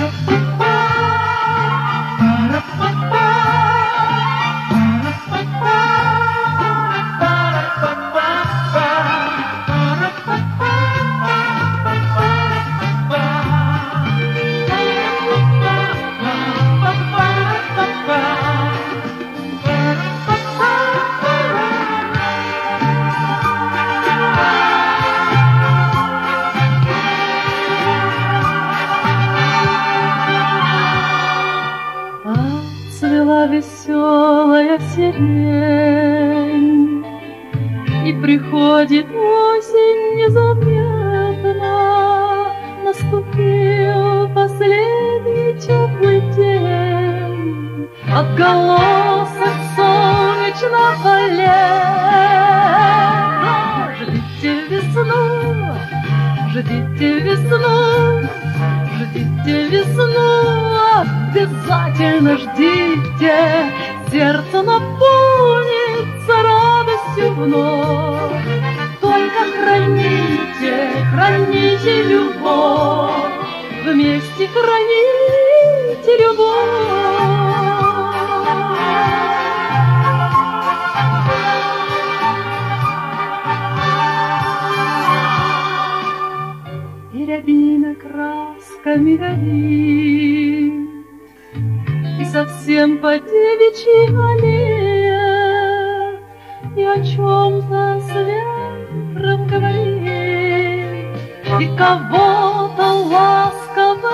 Цвела веселая сирень, и приходит осень незаметно. Наступил последний теплый день, отголосок солнечного лета. Ждите весну, ждите весну, ждите весну, обязательно ждите. Сердце наполнится радостью вновь. Только храните, храните любовь, вместе храните любовь. И рябина красками горит, и совсем по-девичьи аллея, и о чем-то с ветром говорит, и кого-то ласково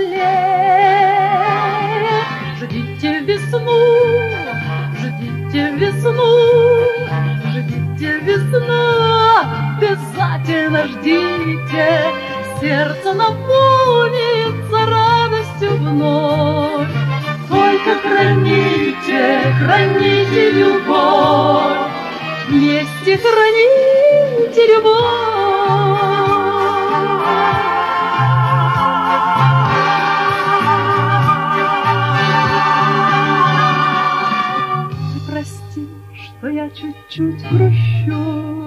жалеет. Ждите весну, ждите весну, ждите весну, обязательно ждите. Сердце наполнится радостью вновь. Только храните, храните любовь, вместе храните любовь. Ты прости, что я чуть-чуть грущу,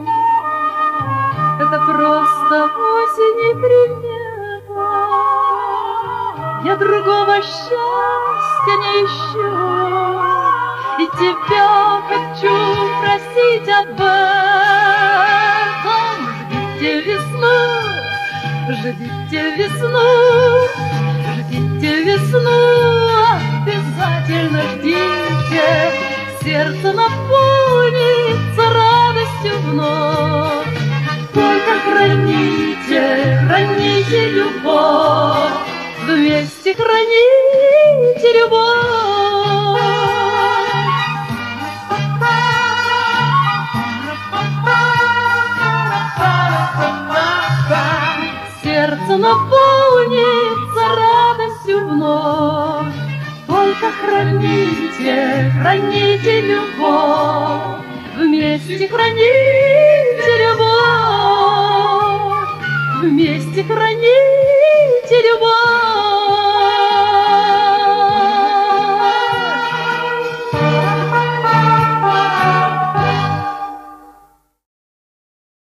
это просто осень и примета. Я другого счастья не ищу, и тебя хочу просить об этом. Ждите весну, ждите весну, ждите весну, обязательно ждите. Сердце наполнится радостью вновь. Только храните, храните любовь, вместе храните любовь. Сердце наполнится радостью вновь. Только храните, храните любовь, вместе храните любовь, вместе храните любовь.